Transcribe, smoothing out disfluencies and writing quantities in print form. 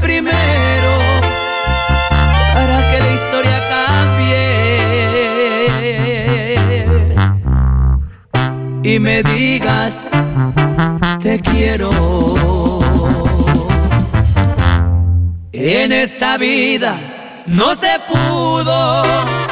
primero para que la historia cambie y me digas te quiero. En esta vida no se pudo